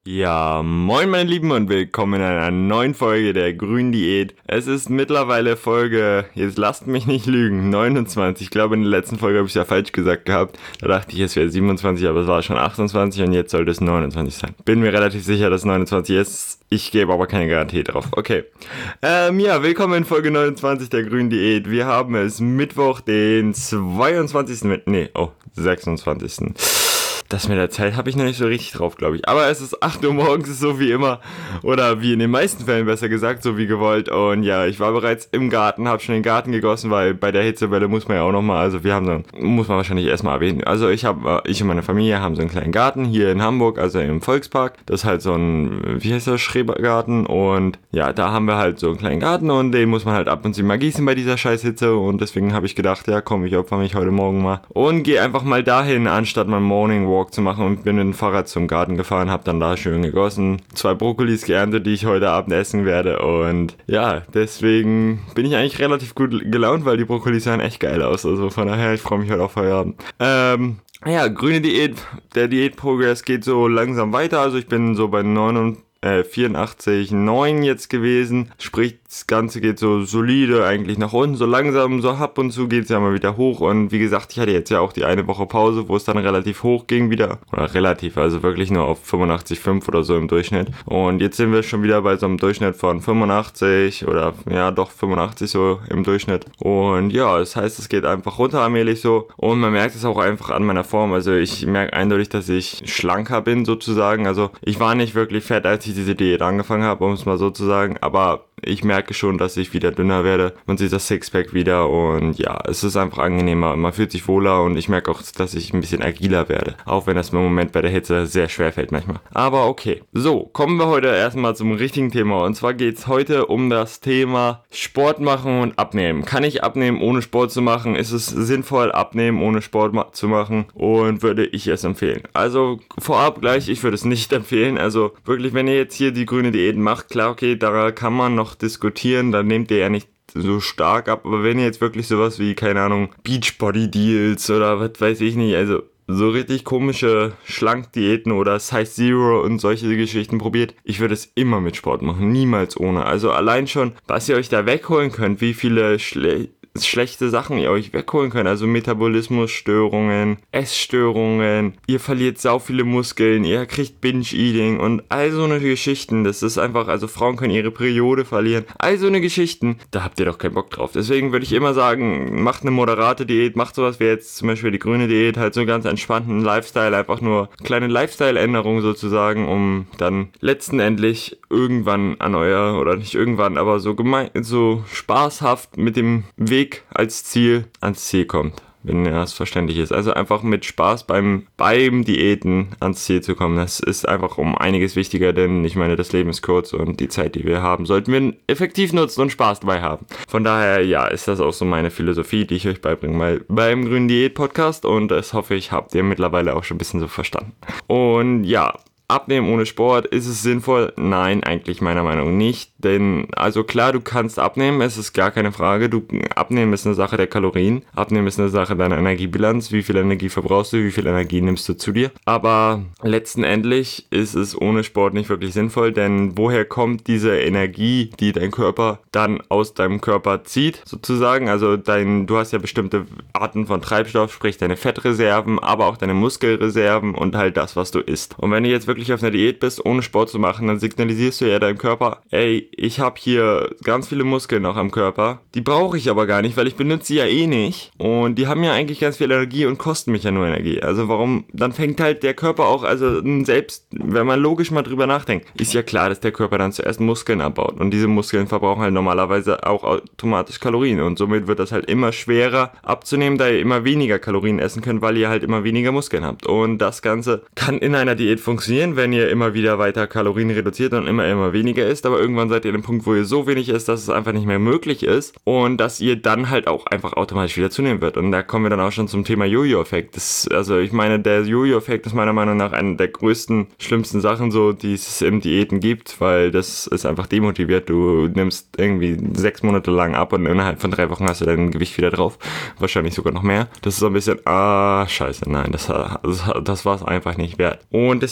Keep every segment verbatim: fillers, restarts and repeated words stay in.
Ja, moin meine Lieben und willkommen in einer neuen Folge der Grünen Diät. Es ist mittlerweile Folge, jetzt lasst mich nicht lügen, neunundzwanzig. Ich glaube in der letzten Folge habe ich es ja falsch gesagt gehabt. Da dachte ich, es wäre siebenundzwanzig, aber es war schon achtundzwanzig und jetzt sollte es neunundzwanzig sein. Bin mir relativ sicher, dass es neunundzwanzig ist. Ich gebe aber keine Garantie drauf. Okay. Ähm, ja, willkommen in Folge neunundzwanzig der Grünen Diät. Wir haben es Mittwoch, den zweiundzwanzigsten Mit- nee, oh, sechsundzwanzigsten Das mit der Zeit habe ich noch nicht so richtig drauf, glaube ich. Aber es ist acht Uhr morgens, so wie immer. Oder wie in den meisten Fällen besser gesagt, so wie gewollt. Und ja, ich war bereits im Garten, habe schon den Garten gegossen, weil bei der Hitzewelle muss man ja auch nochmal, also wir haben so, muss man wahrscheinlich erstmal erwähnen. Also ich habe, ich und meine Familie haben so einen kleinen Garten hier in Hamburg, also im Volkspark. Das ist halt so ein, wie heißt das, Schrebergarten. Und ja, da haben wir halt so einen kleinen Garten und den muss man halt ab und zu mal gießen bei dieser Scheißhitze. Und deswegen habe ich gedacht, ja komm, ich opfer mich heute Morgen mal. Und gehe einfach mal dahin, anstatt mein Morning Walk zu machen und bin mit dem Fahrrad zum Garten gefahren, habe dann da schön gegossen, zwei Brokkolis geerntet, die ich heute Abend essen werde und ja, deswegen bin ich eigentlich relativ gut gelaunt, weil die Brokkolis sahen echt geil aus, also von daher, ich freue mich heute auf Feierabend. Ähm, ja, grüne Diät, der Diät-Progress geht so langsam weiter, also ich bin so bei neunundvierzig Äh, vierundachtzig Komma neun jetzt gewesen, sprich das Ganze geht so solide eigentlich nach unten, so langsam, so ab und zu geht es ja mal wieder hoch und wie gesagt, ich hatte jetzt ja auch die eine Woche Pause, wo es dann relativ hoch ging wieder, oder relativ, also wirklich nur auf fünfundachtzig Komma fünf oder so im Durchschnitt und jetzt sind wir schon wieder bei so einem Durchschnitt von fünfundachtzig oder ja doch fünfundachtzig so im Durchschnitt und ja, das heißt, es geht einfach runter allmählich so und man merkt es auch einfach an meiner Form, also ich merke eindeutig, dass ich schlanker bin sozusagen, also ich war nicht wirklich fett, als ich diese Diät angefangen habe, um es mal so zu sagen, aber ich merke schon, dass ich wieder dünner werde. Man sieht das Sixpack wieder und ja, es ist einfach angenehmer. Man fühlt sich wohler und ich merke auch, dass ich ein bisschen agiler werde. Auch wenn das im Moment bei der Hitze sehr schwer fällt manchmal. Aber okay. So, kommen wir heute erstmal zum richtigen Thema. Und zwar geht es heute um das Thema Sport machen und abnehmen. Kann ich abnehmen, ohne Sport zu machen? Ist es sinnvoll, abnehmen, ohne Sport ma- zu machen? Und würde ich es empfehlen? Also vorab gleich, ich würde es nicht empfehlen. Also wirklich, wenn ihr jetzt hier die grüne Diät macht, klar, okay, da kann man noch diskutieren, dann nehmt ihr ja nicht so stark ab, aber wenn ihr jetzt wirklich sowas wie, keine Ahnung, Beachbody Deals oder was weiß ich nicht, also so richtig komische Schlankdiäten oder Size Zero und solche Geschichten probiert, ich würde es immer mit Sport machen, niemals ohne. Also allein schon, was ihr euch da wegholen könnt, wie viele schle- schlechte Sachen ihr euch wegholen könnt, also Metabolismusstörungen, Essstörungen, ihr verliert sau viele Muskeln, ihr kriegt Binge-Eating und all so eine Geschichten, das ist einfach, also Frauen können ihre Periode verlieren, all so eine Geschichten, da habt ihr doch keinen Bock drauf. Deswegen würde ich immer sagen, macht eine moderate Diät, macht sowas wie jetzt zum Beispiel die grüne Diät, halt so einen ganz entspannten Lifestyle, einfach nur kleine Lifestyle-Änderungen sozusagen, um dann letztendlich irgendwann an euer, oder nicht irgendwann, aber so gemein, so spaßhaft mit dem Weg als Ziel ans Ziel kommt, wenn das verständlich ist. Also einfach mit Spaß beim, beim Diäten ans Ziel zu kommen. Das ist einfach um einiges wichtiger, denn ich meine, das Leben ist kurz und die Zeit, die wir haben, sollten wir effektiv nutzen und Spaß dabei haben. Von daher, ja, ist das auch so meine Philosophie, die ich euch beibringe mal beim Grünen Diät Podcast und das hoffe ich, habt ihr mittlerweile auch schon ein bisschen so verstanden. Und ja, abnehmen ohne Sport, ist es sinnvoll? Nein, eigentlich meiner Meinung nach nicht, denn also klar, du kannst abnehmen, es ist gar keine Frage, du abnehmen ist eine Sache der Kalorien, abnehmen ist eine Sache deiner Energiebilanz, wie viel Energie verbrauchst du, wie viel Energie nimmst du zu dir, aber letztendlich ist es ohne Sport nicht wirklich sinnvoll, denn woher kommt diese Energie, die dein Körper dann aus deinem Körper zieht, sozusagen, also dein, du hast ja bestimmte Arten von Treibstoff, sprich deine Fettreserven, aber auch deine Muskelreserven und halt das, was du isst. Und wenn du jetzt wirklich auf einer Diät bist, ohne Sport zu machen, dann signalisierst du ja deinem Körper, ey, ich habe hier ganz viele Muskeln noch am Körper, die brauche ich aber gar nicht, weil ich benutze sie ja eh nicht und die haben ja eigentlich ganz viel Energie und kosten mich ja nur Energie. Also warum, dann fängt halt der Körper auch, also selbst, wenn man logisch mal drüber nachdenkt, ist ja klar, dass der Körper dann zuerst Muskeln abbaut und diese Muskeln verbrauchen halt normalerweise auch automatisch Kalorien und somit wird das halt immer schwerer abzunehmen, da ihr immer weniger Kalorien essen könnt, weil ihr halt immer weniger Muskeln habt und das Ganze kann in einer Diät funktionieren, wenn ihr immer wieder weiter Kalorien reduziert und immer, immer weniger isst, aber irgendwann seid ihr an dem Punkt, wo ihr so wenig isst, dass es einfach nicht mehr möglich ist und dass ihr dann halt auch einfach automatisch wieder zunehmen wird. Und da kommen wir dann auch schon zum Thema Jojo-Effekt. Das, also ich meine, der Jojo-Effekt ist meiner Meinung nach eine der größten, schlimmsten Sachen so, die es im Diäten gibt, weil das ist einfach demotiviert. Du nimmst irgendwie sechs Monate lang ab und innerhalb von drei Wochen hast du dein Gewicht wieder drauf. Wahrscheinlich sogar noch mehr. Das ist so ein bisschen, ah, scheiße, nein, das, das, das war es einfach nicht wert. Und deswegen würde ich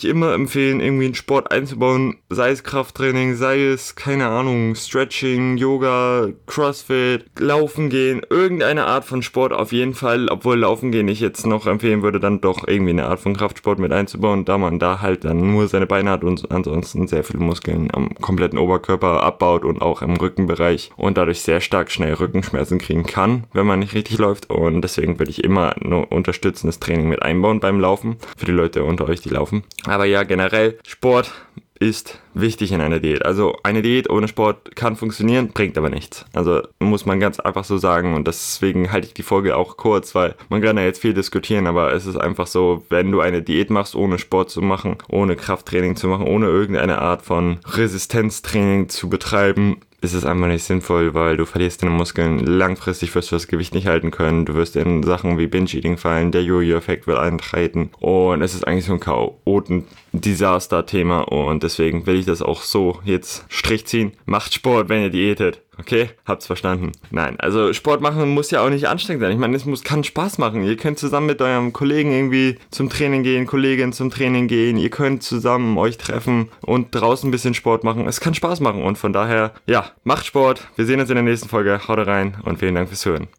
ich immer empfehlen, irgendwie einen Sport einzubauen, sei es Krafttraining, sei es, keine Ahnung, Stretching, Yoga, Crossfit, Laufen gehen, irgendeine Art von Sport auf jeden Fall, obwohl Laufen gehen ich jetzt noch empfehlen würde, dann doch irgendwie eine Art von Kraftsport mit einzubauen, da man da halt dann nur seine Beine hat und ansonsten sehr viele Muskeln am kompletten Oberkörper abbaut und auch im Rückenbereich und dadurch sehr stark schnell Rückenschmerzen kriegen kann, wenn man nicht richtig läuft, und deswegen würde ich immer nur unterstützendes Training mit einbauen beim Laufen, für die Leute unter euch, die laufen. Aber ja, generell, Sport ist wichtig in einer Diät. Also eine Diät ohne Sport kann funktionieren, bringt aber nichts. Also muss man ganz einfach so sagen, und deswegen halte ich die Folge auch kurz, weil man kann ja jetzt viel diskutieren, aber es ist einfach so, wenn du eine Diät machst, ohne Sport zu machen, ohne Krafttraining zu machen, ohne irgendeine Art von Resistenztraining zu betreiben, ist es einfach nicht sinnvoll, weil du verlierst deine Muskeln, langfristig wirst du das Gewicht nicht halten können, du wirst in Sachen wie Binge-Eating fallen, der Jojo-Effekt wird eintreten und es ist eigentlich so ein Chaoten-Desaster-Thema und deswegen will ich das auch so jetzt Strich ziehen. Macht Sport, wenn ihr diätet. Okay, habt's verstanden. Nein, also Sport machen muss ja auch nicht anstrengend sein. Ich meine, es muss, kann Spaß machen. Ihr könnt zusammen mit eurem Kollegen irgendwie zum Training gehen, Kollegin zum Training gehen. Ihr könnt zusammen euch treffen und draußen ein bisschen Sport machen. Es kann Spaß machen und von daher, ja, macht Sport. Wir sehen uns in der nächsten Folge. Haut rein und vielen Dank fürs Hören.